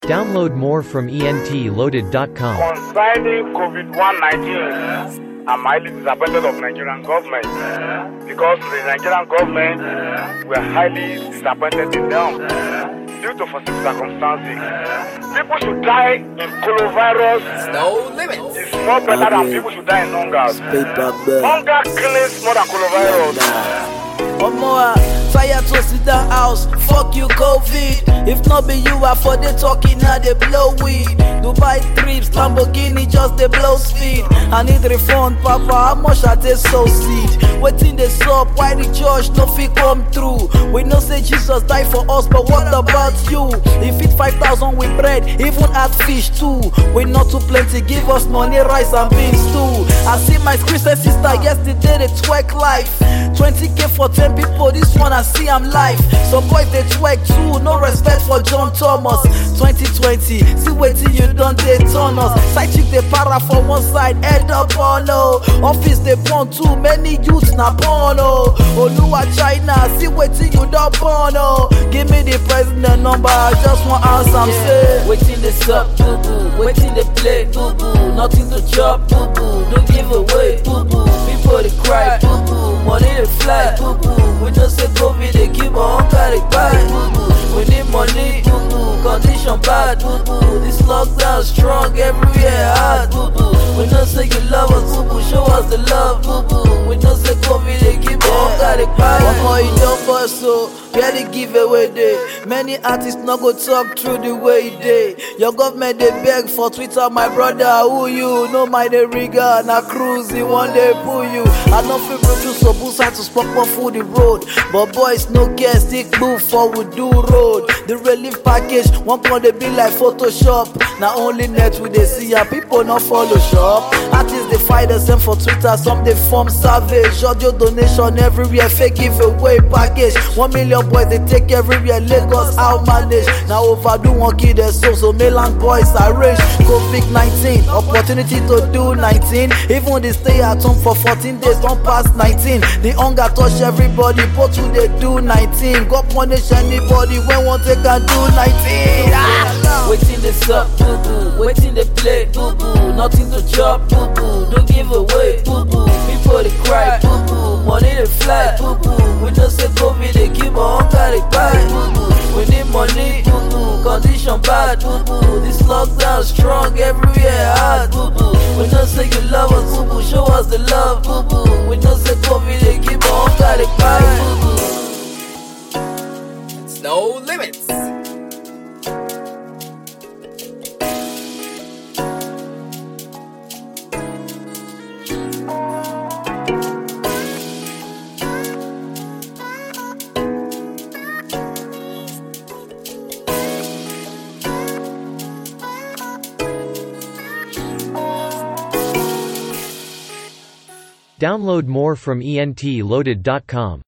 Download more from entloaded.com. Concerning COVID-19, I'm highly disappointed of Nigerian government because the Nigerian government were highly disappointed in them due to foreseen circumstances. People should die in coronavirus. No limits. It's more better than people should die in hunger. Hunger kills more than coronavirus. Fire to sit down house, fuck you COVID. If not be you, I for the talking now they blow weed. Dubai trips, Lamborghini just they blow speed. I need refund, papa, how much I take so seed? Waiting the up, why the church no fit come through? We know say Jesus died for us, but what about you? If it 5,000 with bread, even add fish too. We not too plenty, give us money, rice and beans too. I see my Christian sister yesterday, they twerk life. 20k for 10 people, this one I see I'm live. Some boys they twerk too, no respect for John Thomas. 2020, see waiting you done they turn us. Side chick they para for one side, head up porno. Office they born too many youths na porno. Oluwa China, see waiting you done porno. Give me the president number, I just want answer. I'm saying, waiting they suck, boo boo. Waiting they play, boo boo. Nothing to chop, boo boo. Don't give away, boo boo. People they cry, boo boo. Money they fly, boo boo. We just say COVID, they keep on carry buy, boo boo. We need money, boo boo. Condition bad, boo boo. This lockdown strong, everywhere hard, boo boo. We just say you love us, boo boo. Show us the love, boo boo. We just say COVID, they keep on carry buy. One more you don't bust, so barely give away day. Many artists not go talk through the way they. Your government they beg for Twitter, my brother. Who you? No mind the rigger, na cruise, he one day pull you. I know feel produce so boost to spot for the road. But boys no care, stick move forward do road. The relief package, one point they be like Photoshop. Now only net with they see and people not follow shop. Artists they fight the same for Twitter, some they form savage. Audio donation everywhere, fake giveaway package. 1 million boys they take everywhere, Lagos how manage. Now overdo one kid their soul, so mainland boys arrange. COVID-19, opportunity to do 19. Even they stay at home for 14 days, don't pass 19. The hunger touch everybody, but who they do 19. God punish anybody when one they can do 19. Waiting they suck, boo boo. Waiting they play, boo boo. Nothing to chop, boo boo. Don't give away, boo boo. People they cry, boo boo. Money they fly, boo boo. We just say COVID, they keep on carry buy, boo boo. We need money, boo boo. Condition bad, boo boo. This lockdown strong, everywhere hard, boo boo. We just say you love us, boo boo. Show us the love, boo boo. We just say COVID, they keep on carry buy, boo boo. It's no limits. Download more from entloaded.com.